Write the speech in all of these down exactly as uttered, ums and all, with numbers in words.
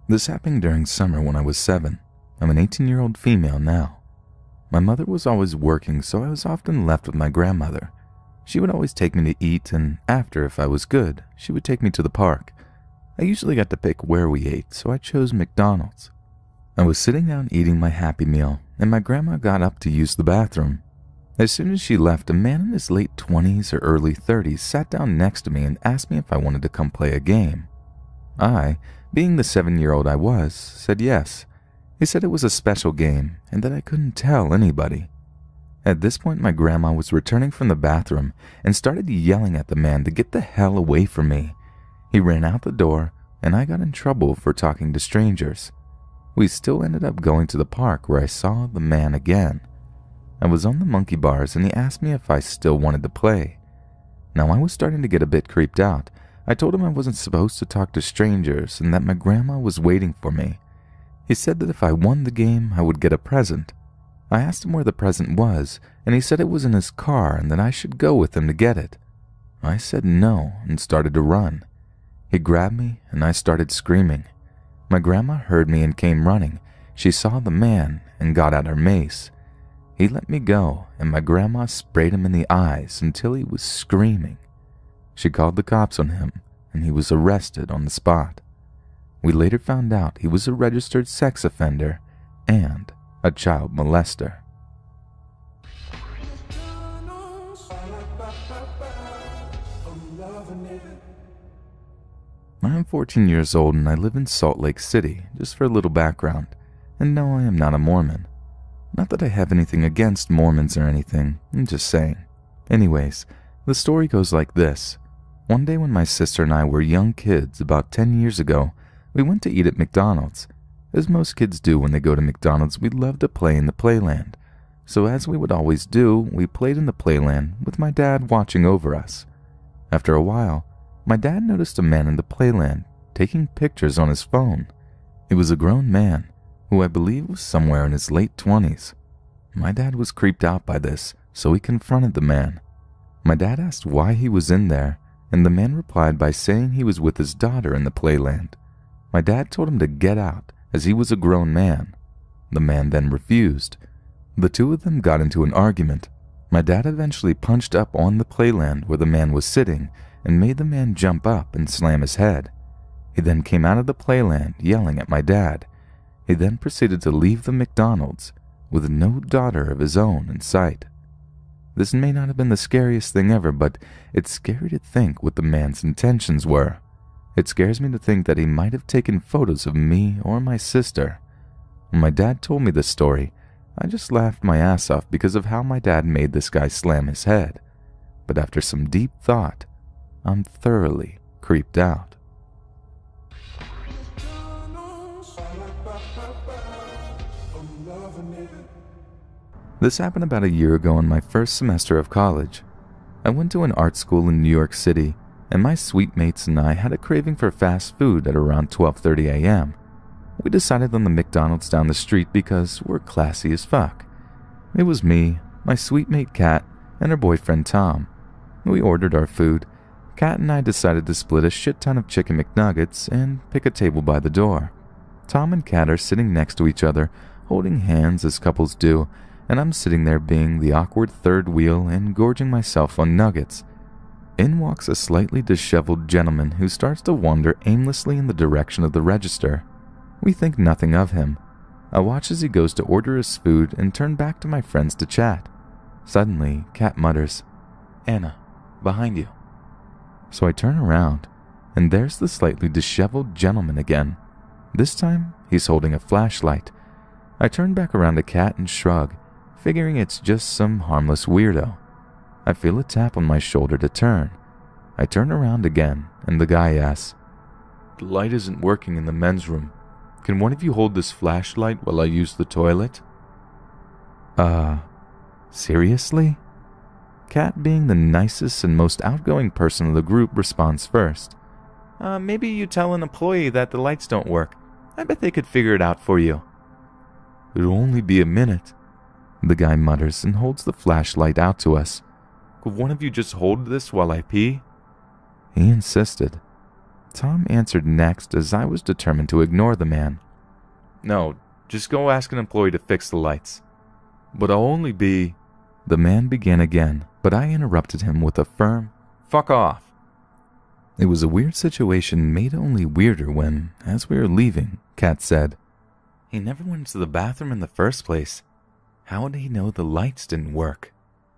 This happened during summer when I was seven. I'm an eighteen-year-old female now. My mother was always working, so I was often left with my grandmother. She would always take me to eat, and after, if I was good, she would take me to the park. I usually got to pick where we ate, so I chose McDonald's. I was sitting down eating my Happy Meal, and my grandma got up to use the bathroom. As soon as she left, a man in his late twenties or early thirties sat down next to me and asked me if I wanted to come play a game. I, being the seven-year-old I was, said yes. He said it was a special game and that I couldn't tell anybody. At this point, my grandma was returning from the bathroom and started yelling at the man to get the hell away from me. He ran out the door, and I got in trouble for talking to strangers. We still ended up going to the park where I saw the man again. I was on the monkey bars and he asked me if I still wanted to play. Now I was starting to get a bit creeped out. I told him I wasn't supposed to talk to strangers and that my grandma was waiting for me. He said that if I won the game, I would get a present. I asked him where the present was, and he said it was in his car and that I should go with him to get it. I said no and started to run. He grabbed me and I started screaming. My grandma heard me and came running. She saw the man and got out her mace. He let me go, and my grandma sprayed him in the eyes until he was screaming. She called the cops on him, and he was arrested on the spot. We later found out he was a registered sex offender and a child molester. I am fourteen years old and I live in Salt Lake City, just for a little background. And no, I am not a Mormon. Not that I have anything against Mormons or anything, I'm just saying. Anyways, the story goes like this. One day when my sister and I were young kids, about ten years ago, we went to eat at McDonald's. As most kids do when they go to McDonald's, we love to play in the playland. So as we would always do, we played in the playland with my dad watching over us. After a while, my dad noticed a man in the playland taking pictures on his phone. He was a grown man, who I believe was somewhere in his late twenties. My dad was creeped out by this, so he confronted the man. My dad asked why he was in there, and the man replied by saying he was with his daughter in the playland. My dad told him to get out, as he was a grown man. The man then refused. The two of them got into an argument. My dad eventually punched up on the playland where the man was sitting and made the man jump up and slam his head. He then came out of the playland yelling at my dad. He then proceeded to leave the McDonald's with no daughter of his own in sight. This may not have been the scariest thing ever, but it's scary to think what the man's intentions were. It scares me to think that he might have taken photos of me or my sister. When my dad told me this story, I just laughed my ass off because of how my dad made this guy slam his head. But after some deep thought, I'm thoroughly creeped out. This happened about a year ago in my first semester of college. I went to an art school in New York City, and my suite mates and I had a craving for fast food at around twelve thirty a m We decided on the McDonald's down the street because we're classy as fuck. It was me, my suite mate Kat, and her boyfriend Tom. We ordered our food. Kat and I decided to split a shit ton of chicken McNuggets and pick a table by the door. Tom and Kat are sitting next to each other, holding hands as couples do, and I'm sitting there being the awkward third wheel and gorging myself on nuggets. In walks a slightly disheveled gentleman who starts to wander aimlessly in the direction of the register. We think nothing of him. I watch as he goes to order his food and turn back to my friends to chat. Suddenly, Kat mutters, "Anna, behind you." So I turn around, and there's the slightly disheveled gentleman again. This time, he's holding a flashlight. I turn back around to Kat and shrug, figuring it's just some harmless weirdo. I feel a tap on my shoulder to turn. I turn around again, and the guy asks, "The light isn't working in the men's room. Can one of you hold this flashlight while I use the toilet?" Uh, seriously? Kat, being the nicest and most outgoing person of the group, responds first. Uh, maybe you tell an employee that the lights don't work. I bet they could figure it out for you." "It'll only be a minute," the guy mutters and holds the flashlight out to us. "Could one of you just hold this while I pee?" He insisted. Tom answered next as I was determined to ignore the man. "No, just go ask an employee to fix the lights." "But I'll only be—" The man began again, but I interrupted him with a firm, "Fuck off." It was a weird situation made only weirder when, as we were leaving, Kat said, "He never went to the bathroom in the first place. How would he know the lights didn't work?"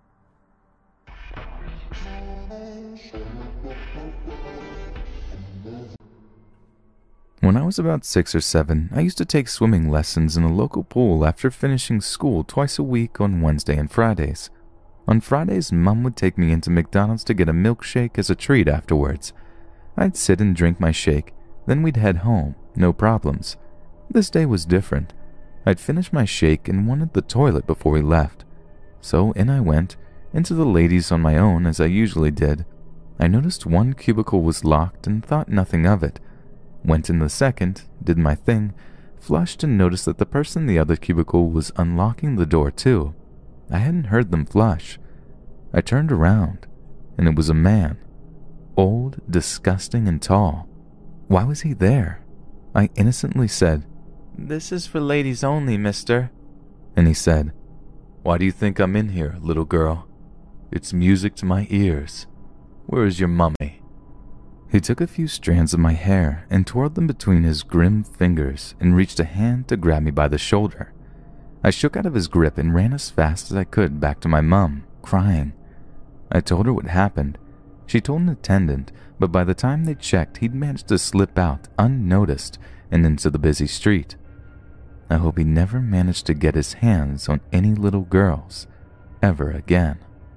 When I was about six or seven, I used to take swimming lessons in a local pool after finishing school twice a week on Wednesday and Fridays. On Fridays, Mum would take me into McDonald's to get a milkshake as a treat afterwards. I'd sit and drink my shake, then we'd head home, no problems. This day was different. I'd finished my shake and wanted the toilet before we left. So in I went, into the ladies on my own as I usually did. I noticed one cubicle was locked and thought nothing of it. Went in the second, did my thing, flushed and noticed that the person in the other cubicle was unlocking the door too. I hadn't heard them flush. I turned around, and it was a man. Old, disgusting, and tall. Why was he there? I innocently said, "This is for ladies only, mister." And he said, "Why do you think I'm in here, little girl? It's music to my ears. Where is your mummy?" He took a few strands of my hair and twirled them between his grim fingers and reached a hand to grab me by the shoulder. I shook out of his grip and ran as fast as I could back to my mum, crying. I told her what happened. She told an attendant, but by the time they checked, he'd managed to slip out unnoticed and into the busy street. I hope he never managed to get his hands on any little girls ever again.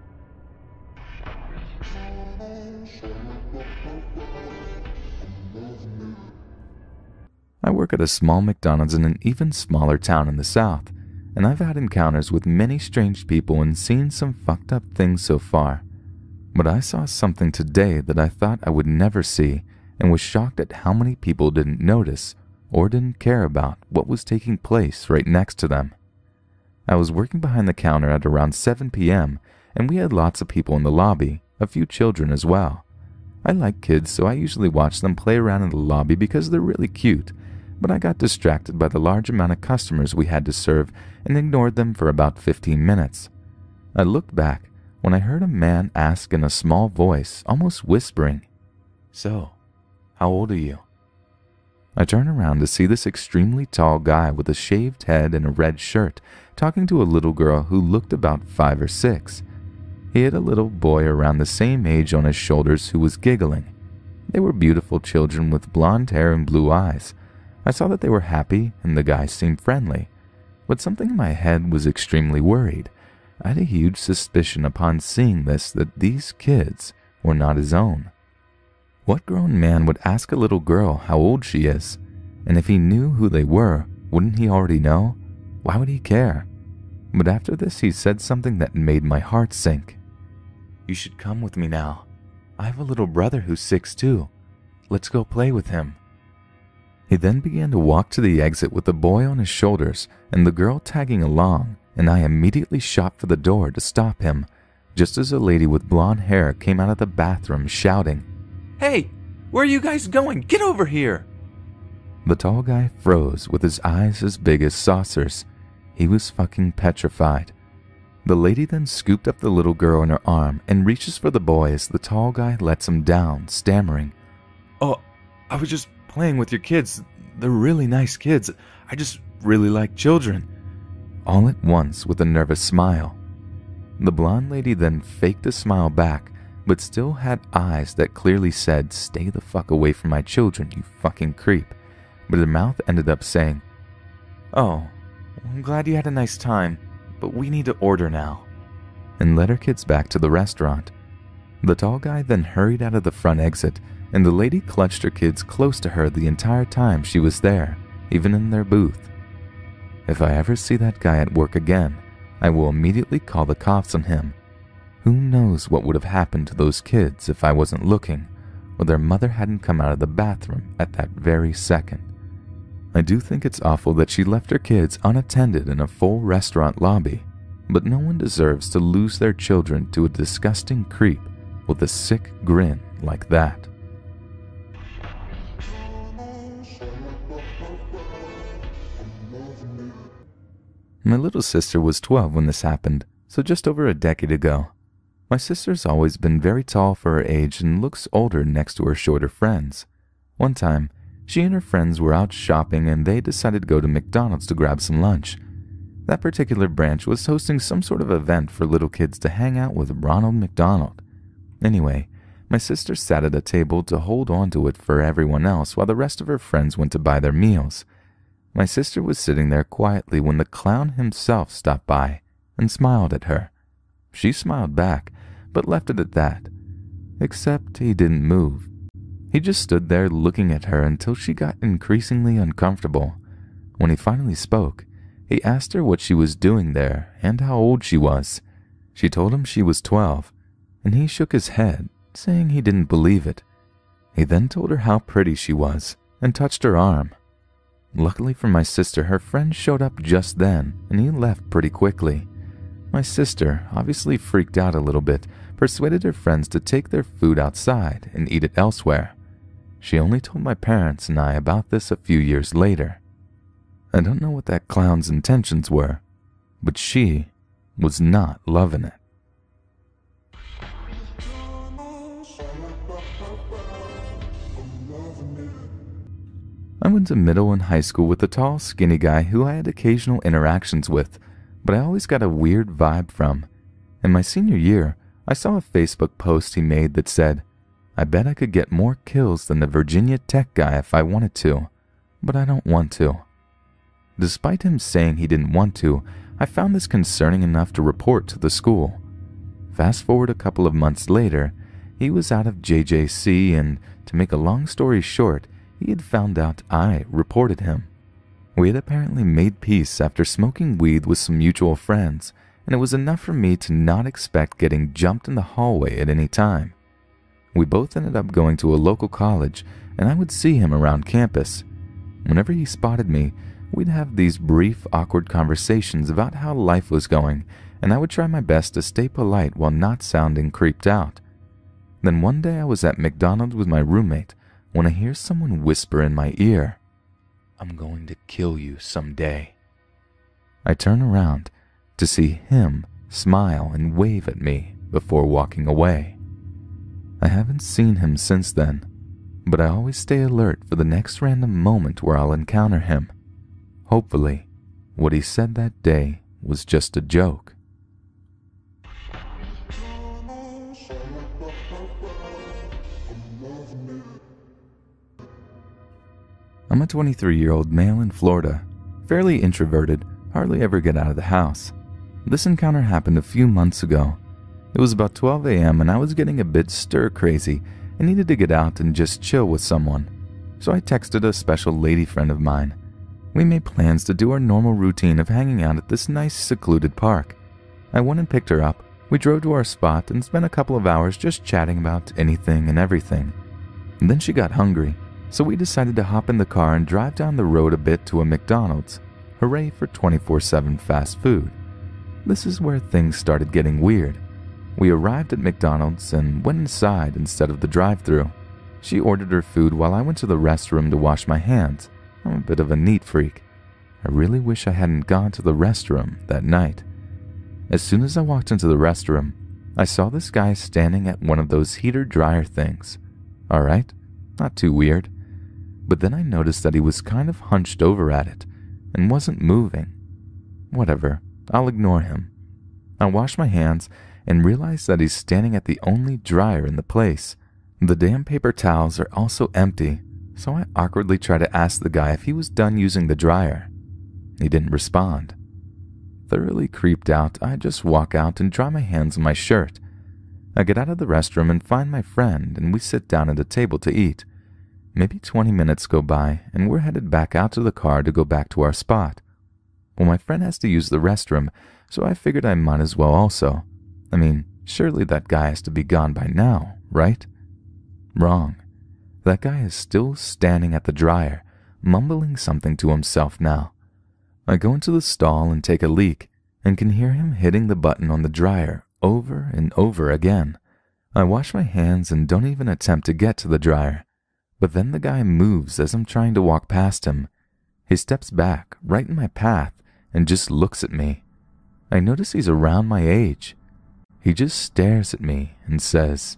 I work at a small McDonald's in an even smaller town in the South, and I've had encounters with many strange people and seen some fucked up things so far. But I saw something today that I thought I would never see and was shocked at how many people didn't notice or didn't care about what was taking place right next to them. I was working behind the counter at around seven p m and we had lots of people in the lobby, a few children as well. I like kids, so I usually watch them play around in the lobby because they're really cute, but I got distracted by the large amount of customers we had to serve and ignored them for about fifteen minutes. I looked back when I heard a man ask in a small voice, almost whispering, "So, how old are you?" I turned around to see this extremely tall guy with a shaved head and a red shirt talking to a little girl who looked about five or six. He had a little boy around the same age on his shoulders who was giggling. They were beautiful children with blonde hair and blue eyes. I saw that they were happy and the guy seemed friendly, but something in my head was extremely worried. I had a huge suspicion upon seeing this that these kids were not his own. What grown man would ask a little girl how old she is? And if he knew who they were, wouldn't he already know? Why would he care? But after this he said something that made my heart sink. "You should come with me now. I have a little brother who's six too. Let's go play with him." He then began to walk to the exit with the boy on his shoulders and the girl tagging along, and I immediately shot for the door to stop him, just as a lady with blonde hair came out of the bathroom shouting, "Hey, where are you guys going? Get over here!" The tall guy froze with his eyes as big as saucers. He was fucking petrified. The lady then scooped up the little girl in her arm and reaches for the boy as the tall guy lets him down, stammering, "Oh, I was just playing with your kids. They're really nice kids. I just really like children." All at once with a nervous smile. The blonde lady then faked a smile back, but still had eyes that clearly said, "Stay the fuck away from my children, you fucking creep." But her mouth ended up saying, "Oh, I'm glad you had a nice time, but we need to order now," and led her kids back to the restaurant. The tall guy then hurried out of the front exit, and the lady clutched her kids close to her the entire time she was there, even in their booth. If I ever see that guy at work again, I will immediately call the cops on him. Who knows what would have happened to those kids if I wasn't looking, or their mother hadn't come out of the bathroom at that very second. I do think it's awful that she left her kids unattended in a full restaurant lobby, but no one deserves to lose their children to a disgusting creep with a sick grin like that. My little sister was twelve when this happened, so just over a decade ago. My sister's always been very tall for her age and looks older next to her shorter friends. One time, she and her friends were out shopping and they decided to go to McDonald's to grab some lunch. That particular branch was hosting some sort of event for little kids to hang out with Ronald McDonald. Anyway, my sister sat at a table to hold on to it for everyone else while the rest of her friends went to buy their meals. My sister was sitting there quietly when the clown himself stopped by and smiled at her. She smiled back, but left it at that. Except he didn't move. He just stood there looking at her until she got increasingly uncomfortable. When he finally spoke, he asked her what she was doing there and how old she was. She told him she was twelve, and he shook his head, saying he didn't believe it. He then told her how pretty she was and touched her arm. Luckily for my sister, her friend showed up just then, and he left pretty quickly. My sister, obviously freaked out a little bit, persuaded her friends to take their food outside and eat it elsewhere. She only told my parents and I about this a few years later. I don't know what that clown's intentions were, but she was not loving it. I went to middle and high school with a tall, skinny guy who I had occasional interactions with, but I always got a weird vibe from. In my senior year, I saw a Facebook post he made that said, "I bet I could get more kills than the Virginia Tech guy if I wanted to, but I don't want to." Despite him saying he didn't want to, I found this concerning enough to report to the school. Fast forward a couple of months later, he was out of J J C and, to make a long story short, he had found out I reported him. We had apparently made peace after smoking weed with some mutual friends, and it was enough for me to not expect getting jumped in the hallway at any time. We both ended up going to a local college, and I would see him around campus. Whenever he spotted me, we'd have these brief, awkward conversations about how life was going, and I would try my best to stay polite while not sounding creeped out. Then one day I was at McDonald's with my roommate when I hear someone whisper in my ear, "I'm going to kill you someday." I turn around to see him smile and wave at me before walking away. I haven't seen him since then, but I always stay alert for the next random moment where I'll encounter him. Hopefully, what he said that day was just a joke. I'm a twenty-three-year-old male in Florida, fairly introverted, hardly ever get out of the house. This encounter happened a few months ago. It was about twelve a m and I was getting a bit stir-crazy and needed to get out and just chill with someone. So I texted a special lady friend of mine. We made plans to do our normal routine of hanging out at this nice secluded park. I went and picked her up, we drove to our spot and spent a couple of hours just chatting about anything and everything. And then she got hungry, so we decided to hop in the car and drive down the road a bit to a McDonald's. Hooray for twenty-four seven fast food. This is where things started getting weird. We arrived at McDonald's and went inside instead of the drive-thru. She ordered her food while I went to the restroom to wash my hands. I'm a bit of a neat freak. I really wish I hadn't gone to the restroom that night. As soon as I walked into the restroom, I saw this guy standing at one of those heater-dryer things. Alright, not too weird. But then I noticed that he was kind of hunched over at it and wasn't moving. Whatever, I'll ignore him. I washed my hands and realized that he's standing at the only dryer in the place. The damn paper towels are also empty, so I awkwardly tried to ask the guy if he was done using the dryer. He didn't respond. Thoroughly creeped out, I just walk out and dry my hands on my shirt. I get out of the restroom and find my friend, and we sit down at a table to eat. Maybe twenty minutes go by, and we're headed back out to the car to go back to our spot. Well, my friend has to use the restroom, so I figured I might as well also. I mean, surely that guy has to be gone by now, right? Wrong. That guy is still standing at the dryer, mumbling something to himself now. I go into the stall and take a leak, and can hear him hitting the button on the dryer over and over again. I wash my hands and don't even attempt to get to the dryer. But then the guy moves as I'm trying to walk past him. He steps back, right in my path, and just looks at me. I notice he's around my age. He just stares at me and says,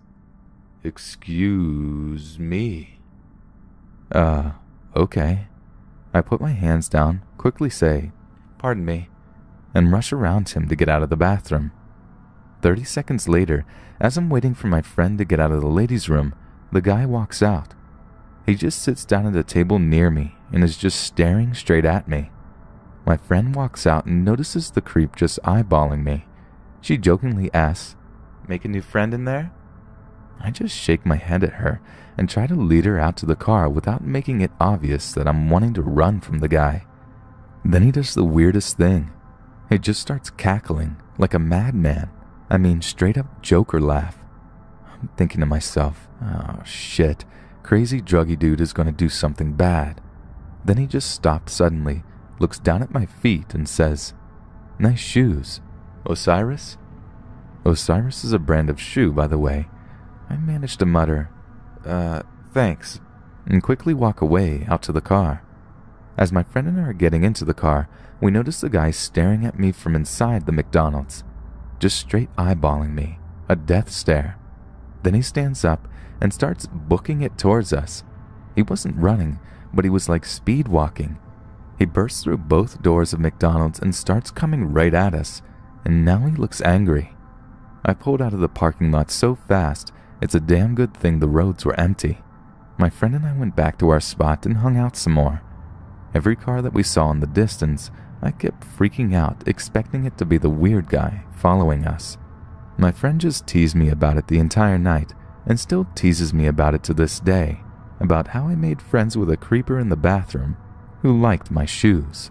"Excuse me." Uh, okay. I put my hands down, quickly say, "Pardon me," and rush around him to get out of the bathroom. Thirty seconds later, as I'm waiting for my friend to get out of the ladies' room, the guy walks out. He just sits down at a table near me and is just staring straight at me. My friend walks out and notices the creep just eyeballing me. She jokingly asks, "Make a new friend in there?" I just shake my head at her and try to lead her out to the car without making it obvious that I'm wanting to run from the guy. Then he does the weirdest thing. He just starts cackling like a madman. I mean, straight up Joker laugh. I'm thinking to myself, oh shit, crazy druggy dude is going to do something bad. Then he just stops suddenly, looks down at my feet and says, "Nice shoes. Osiris?" Osiris is a brand of shoe, by the way. I managed to mutter, uh, thanks, and quickly walk away out to the car. As my friend and I are getting into the car, we notice the guy staring at me from inside the McDonald's, just straight eyeballing me, a death stare. Then he stands up and starts booking it towards us. He wasn't running, but he was like speed walking. He bursts through both doors of McDonald's and starts coming right at us, and now he looks angry. I pulled out of the parking lot so fast, it's a damn good thing the roads were empty. My friend and I went back to our spot and hung out some more. Every car that we saw in the distance, I kept freaking out, expecting it to be the weird guy following us. My friend just teased me about it the entire night, and still teases me about it to this day, about how I made friends with a creeper in the bathroom who liked my shoes.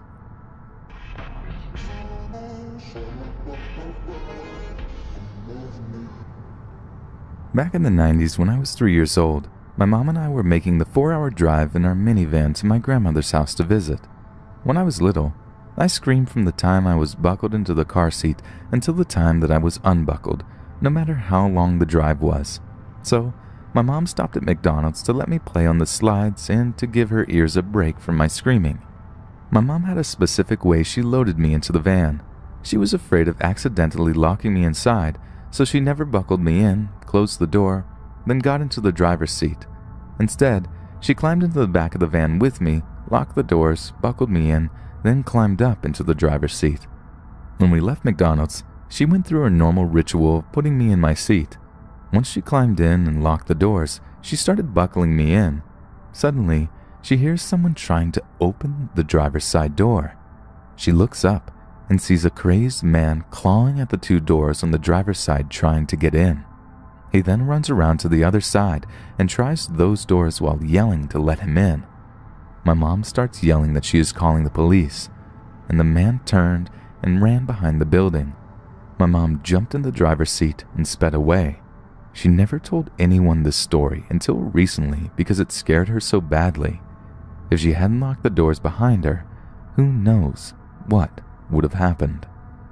Back in the nineties, when I was three years old, my mom and I were making the four-hour drive in our minivan to my grandmother's house to visit. When I was little, I screamed from the time I was buckled into the car seat until the time that I was unbuckled, no matter how long the drive was. So, my mom stopped at McDonald's to let me play on the slides and to give her ears a break from my screaming. My mom had a specific way she loaded me into the van. She was afraid of accidentally locking me inside, so she never buckled me in, closed the door, then got into the driver's seat. Instead, she climbed into the back of the van with me, locked the doors, buckled me in, then climbed up into the driver's seat. When we left McDonald's, she went through her normal ritual of putting me in my seat. Once she climbed in and locked the doors, she started buckling me in. Suddenly, she hears someone trying to open the driver's side door. She looks up and sees a crazed man clawing at the two doors on the driver's side trying to get in. He then runs around to the other side and tries those doors while yelling to let him in. My mom starts yelling that she is calling the police, and the man turned and ran behind the building. My mom jumped in the driver's seat and sped away. She never told anyone this story until recently because it scared her so badly. If she hadn't locked the doors behind her, who knows what would have happened.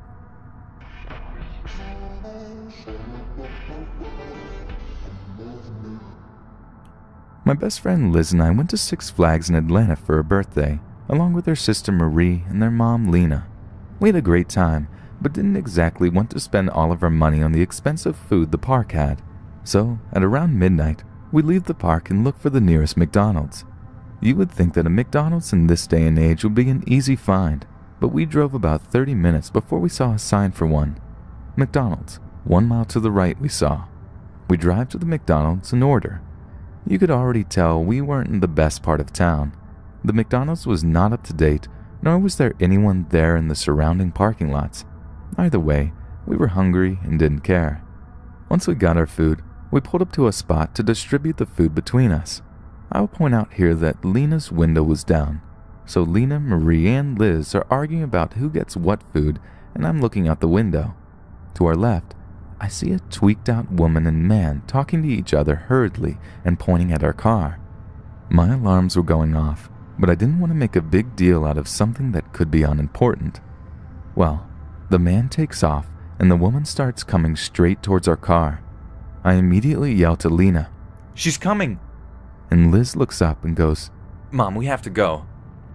My best friend Liz and I went to Six Flags in Atlanta for her birthday, along with her sister Marie and their mom Lena. We had a great time, but didn't exactly want to spend all of our money on the expensive food the park had. So, at around midnight, we leave the park and look for the nearest McDonald's. You would think that a McDonald's in this day and age would be an easy find, but we drove about thirty minutes before we saw a sign for one. McDonald's, one mile to the right, we saw. We drive to the McDonald's and order. You could already tell we weren't in the best part of town. The McDonald's was not up to date, nor was there anyone there in the surrounding parking lots. Either way, we were hungry and didn't care. Once we got our food, we pulled up to a spot to distribute the food between us. I will point out here that Lena's window was down, so Lena, Marie, and Liz are arguing about who gets what food, and I'm looking out the window. To our left, I see a tweaked out woman and man talking to each other hurriedly and pointing at our car. My alarms were going off, but I didn't want to make a big deal out of something that could be unimportant. Well, the man takes off and the woman starts coming straight towards our car. I immediately yell to Lena, "She's coming!" And Liz looks up and goes, "Mom, we have to go."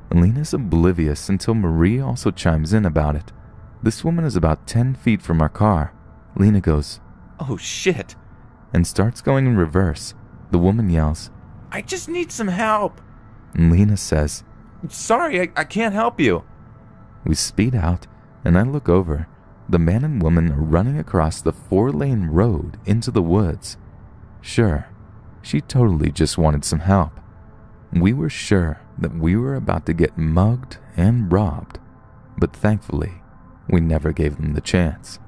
Lena's oblivious until Marie also chimes in about it. This woman is about ten feet from our car. Lena goes, "Oh shit," and starts going in reverse. The woman yells, "I just need some help." And Lena says, "Sorry, I, I can't help you." We speed out, and I look over. The man and woman are running across the four-lane road into the woods. Sure, she totally just wanted some help. We were sure that we were about to get mugged and robbed, but thankfully, we never gave them the chance.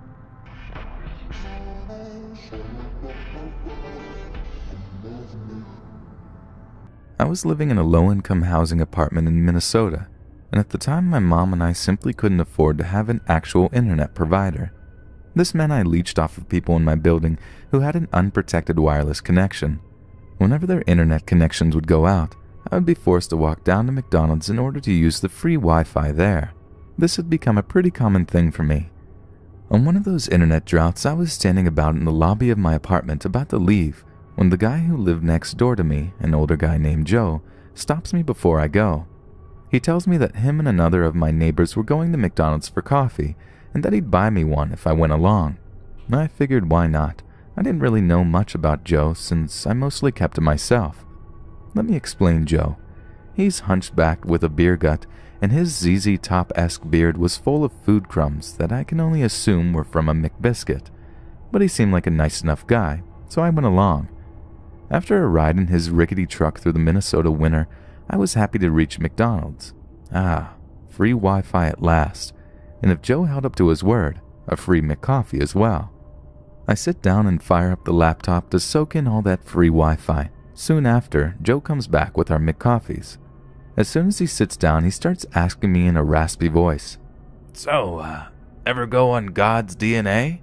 I was living in a low-income housing apartment in Minnesota, and at the time my mom and I simply couldn't afford to have an actual internet provider. This meant I leached off of people in my building who had an unprotected wireless connection. Whenever their internet connections would go out, I would be forced to walk down to McDonald's in order to use the free Wi-Fi there. This had become a pretty common thing for me. On one of those internet droughts, I was standing about in the lobby of my apartment about to leave when the guy who lived next door to me, an older guy named Joe, stops me before I go. He tells me that him and another of my neighbors were going to McDonald's for coffee and that he'd buy me one if I went along. I figured why not. I didn't really know much about Joe since I mostly kept to myself. Let me explain Joe. He's hunchbacked with a beer gut, and his Z Z Top-esque beard was full of food crumbs that I can only assume were from a McBiscuit. But he seemed like a nice enough guy, so I went along. After a ride in his rickety truck through the Minnesota winter, I was happy to reach McDonald's. Ah, free Wi-Fi at last, and if Joe held up to his word, a free McCoffee as well. I sit down and fire up the laptop to soak in all that free Wi-Fi. Soon after, Joe comes back with our McCoffees. As soon as he sits down, he starts asking me in a raspy voice, "So, uh, ever go on God's D N A?"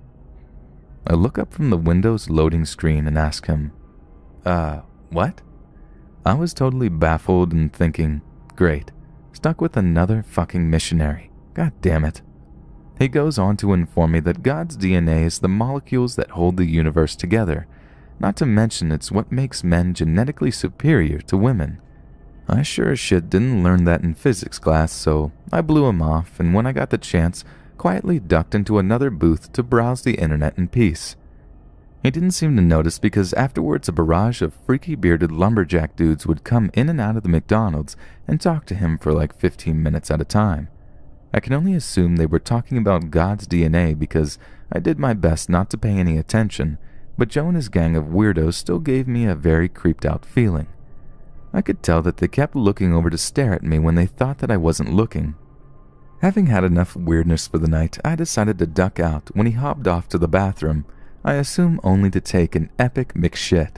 I look up from the Windows loading screen and ask him, Uh, what? I was totally baffled and thinking, great, stuck with another fucking missionary. God damn it. He goes on to inform me that God's D N A is the molecules that hold the universe together, not to mention it's what makes men genetically superior to women. I sure as shit didn't learn that in physics class, so I blew him off, and when I got the chance, quietly ducked into another booth to browse the internet in peace. He didn't seem to notice because afterwards a barrage of freaky bearded lumberjack dudes would come in and out of the McDonald's and talk to him for like fifteen minutes at a time. I can only assume they were talking about God's D N A because I did my best not to pay any attention, but Joe and his gang of weirdos still gave me a very creeped out feeling. I could tell that they kept looking over to stare at me when they thought that I wasn't looking. Having had enough weirdness for the night, I decided to duck out when he hopped off to the bathroom, I assume only to take an epic McShit.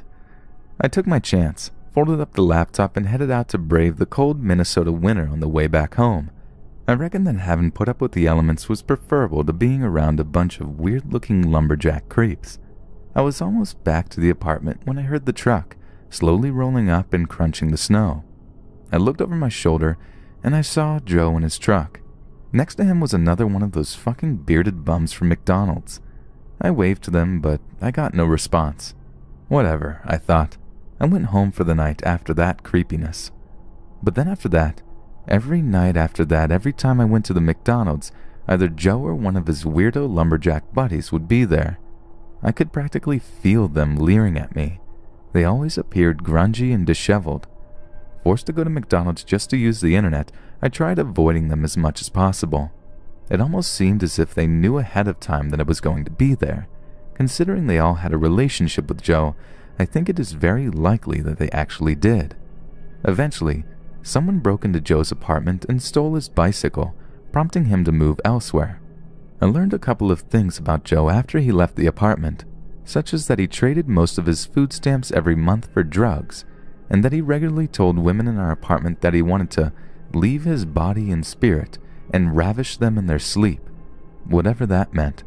I took my chance, folded up the laptop, and headed out to brave the cold Minnesota winter on the way back home. I reckon that having put up with the elements was preferable to being around a bunch of weird-looking lumberjack creeps. I was almost back to the apartment when I heard the truck, slowly rolling up and crunching the snow. I looked over my shoulder, and I saw Joe in his truck. Next to him was another one of those fucking bearded bums from McDonald's. I waved to them, but I got no response. Whatever, I thought. I went home for the night after that creepiness. But then after that, every night after that, every time I went to the McDonald's, either Joe or one of his weirdo lumberjack buddies would be there. I could practically feel them leering at me. They always appeared grungy and disheveled. Forced to go to McDonald's just to use the internet, I tried avoiding them as much as possible. It almost seemed as if they knew ahead of time that I was going to be there. Considering they all had a relationship with Joe, I think it is very likely that they actually did. Eventually, someone broke into Joe's apartment and stole his bicycle, prompting him to move elsewhere. I learned a couple of things about Joe after he left the apartment, such as that he traded most of his food stamps every month for drugs, and that he regularly told women in our apartment that he wanted to leave his body and spirit and ravish them in their sleep, whatever that meant.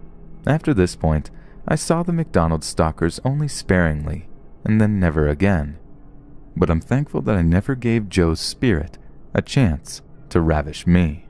After this point, I saw the McDonald's stalkers only sparingly, and then never again. But I'm thankful that I never gave Joe's spirit a chance to ravish me.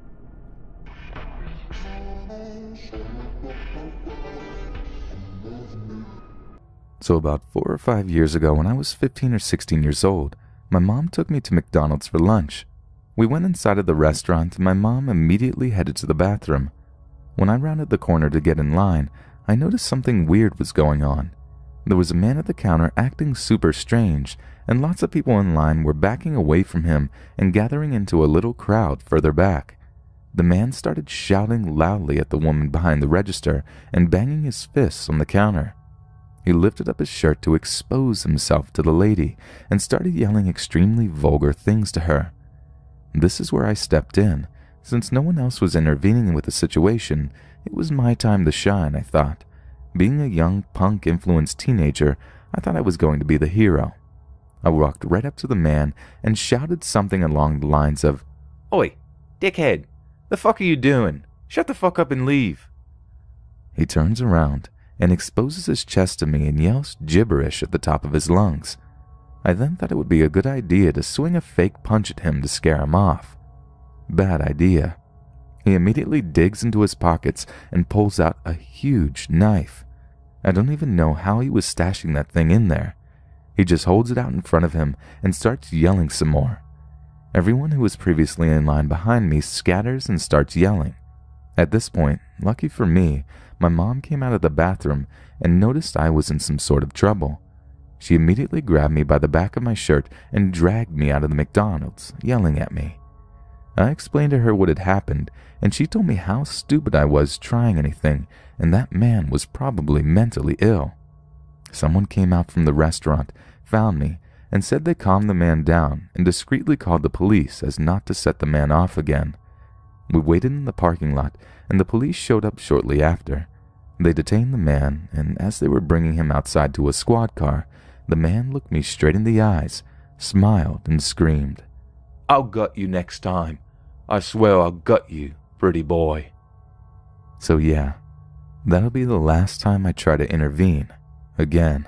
So about four or five years ago, when I was fifteen or sixteen years old, my mom took me to McDonald's for lunch. We went inside of the restaurant and my mom immediately headed to the bathroom. When I rounded the corner to get in line, I noticed something weird was going on. There was a man at the counter acting super strange, and lots of people in line were backing away from him and gathering into a little crowd further back. The man started shouting loudly at the woman behind the register and banging his fists on the counter. He lifted up his shirt to expose himself to the lady and started yelling extremely vulgar things to her. This is where I stepped in. Since no one else was intervening with the situation, it was my time to shine, I thought. Being a young punk-influenced teenager, I thought I was going to be the hero. I walked right up to the man and shouted something along the lines of, "Oi, dickhead, the fuck are you doing? Shut the fuck up and leave." He turns around and exposes his chest to me and yells gibberish at the top of his lungs. I then thought it would be a good idea to swing a fake punch at him to scare him off. Bad idea. He immediately digs into his pockets and pulls out a huge knife. I don't even know how he was stashing that thing in there. He just holds it out in front of him and starts yelling some more. Everyone who was previously in line behind me scatters and starts yelling. At this point, lucky for me, my mom came out of the bathroom and noticed I was in some sort of trouble. She immediately grabbed me by the back of my shirt and dragged me out of the McDonald's, yelling at me. I explained to her what had happened, and she told me how stupid I was trying anything, and that man was probably mentally ill. Someone came out from the restaurant, found me, and said they calmed the man down and discreetly called the police as not to set the man off again. We waited in the parking lot, and the police showed up shortly after. They detained the man, and as they were bringing him outside to a squad car, the man looked me straight in the eyes, smiled, and screamed, "I'll gut you next time. I swear I'll gut you, pretty boy." So yeah, that'll be the last time I try to intervene again.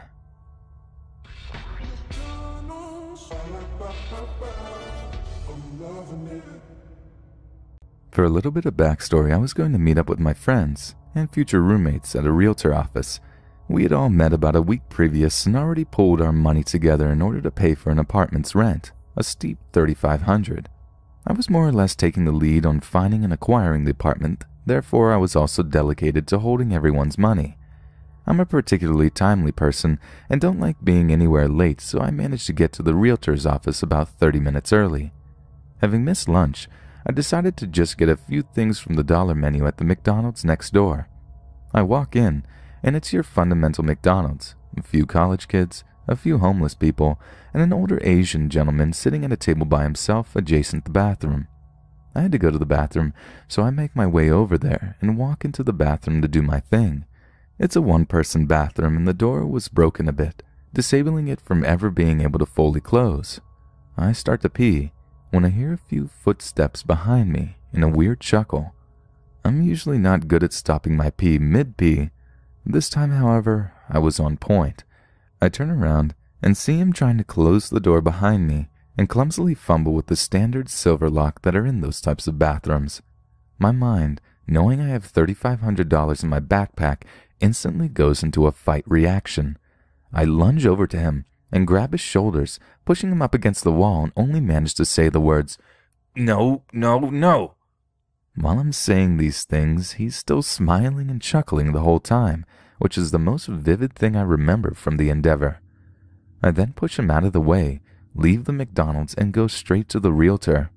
For a little bit of backstory, I was going to meet up with my friends and future roommates at a realtor office. We had all met about a week previous and already pulled our money together in order to pay for an apartment's rent, a steep thirty-five hundred dollars. I was more or less taking the lead on finding and acquiring the apartment, therefore I was also delegated to holding everyone's money. I'm a particularly timely person and don't like being anywhere late, so I managed to get to the realtor's office about thirty minutes early. Having missed lunch, I decided to just get a few things from the dollar menu at the McDonald's next door. I walk in, and it's your fundamental McDonald's, a few college kids, a few homeless people, and an older Asian gentleman sitting at a table by himself adjacent the bathroom. I had to go to the bathroom, so I make my way over there and walk into the bathroom to do my thing. It's a one-person bathroom and the door was broken a bit, disabling it from ever being able to fully close. I start to pee when I hear a few footsteps behind me and a weird chuckle. I'm usually not good at stopping my pee mid-pee. This time, however, I was on point. I turn around and see him trying to close the door behind me and clumsily fumble with the standard silver lock that are in those types of bathrooms. My mind, knowing I have thirty-five hundred dollars in my backpack, instantly goes into a fight reaction. I lunge over to him and grab his shoulders, pushing him up against the wall, and only manage to say the words, "No, no, no." While I'm saying these things, he's still smiling and chuckling the whole time, which is the most vivid thing I remember from the endeavor. I then push him out of the way, leave the McDonald's, and go straight to the realtor.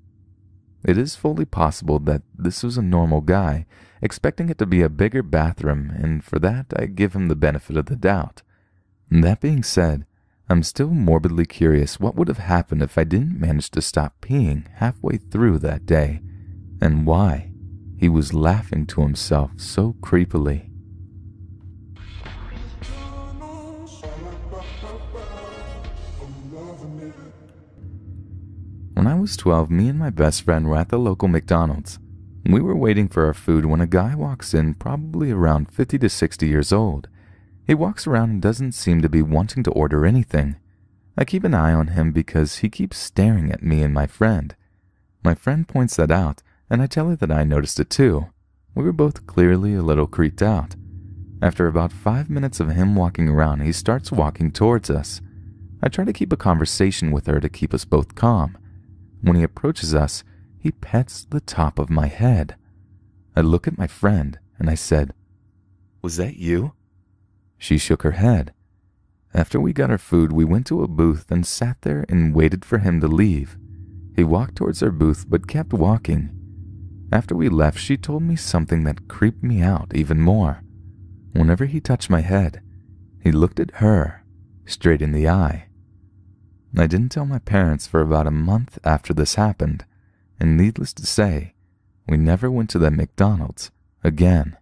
It is fully possible that this was a normal guy, expecting it to be a bigger bathroom, and for that I give him the benefit of the doubt. That being said, I'm still morbidly curious what would have happened if I didn't manage to stop peeing halfway through that day, and why he was laughing to himself so creepily. When I was twelve, me and my best friend were at the local McDonald's. We were waiting for our food when a guy walks in, probably around fifty to sixty years old. He walks around and doesn't seem to be wanting to order anything. I keep an eye on him because he keeps staring at me and my friend. My friend points that out, and I tell her that I noticed it too. We were both clearly a little creeped out. After about five minutes of him walking around, he starts walking towards us. I try to keep a conversation with her to keep us both calm. When he approaches us, He pets the top of my head. I look at my friend and I said, "Was that you?" She shook her head. After we got our food, we went to a booth and sat there and waited for him to leave. He walked towards our booth but kept walking. After we left, she told me something that creeped me out even more. Whenever he touched my head, he looked at her, straight in the eye. I didn't tell my parents for about a month after this happened, and needless to say, we never went to that McDonald's again.